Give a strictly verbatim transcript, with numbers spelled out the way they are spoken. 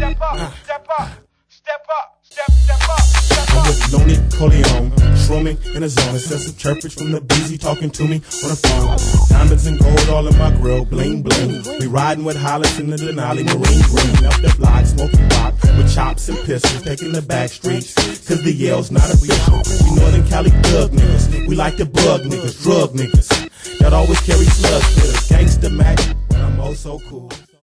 step up, step up, step up, step, step up, step up. I'm with Lonely Corleone, shrooming in a zone. Excessive chirpage from the busy talking to me on the phone. Diamonds and gold all in my grill, bling bling. We riding with Hollis in the Denali Marine Green. Up the block, smoking rock with chops and pistols, taking the back streets, cause the Yale's not official. We Northern Cali thug niggas, we like to bug niggas, drug niggas that always carry slugs with us. Gangsta Mac, when I'm oh so cool.